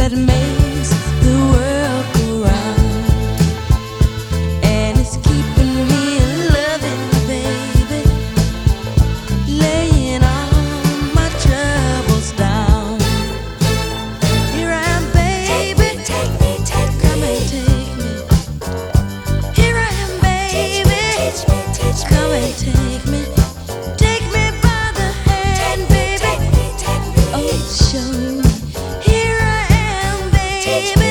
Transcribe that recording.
that makes the world go round, and it's keeping me loving, baby, laying all my troubles down. Here I am, baby, take me, come and take me. Here I am, baby, come and take me. Take me by the hand, baby. Oh, show me. Here I am, baby.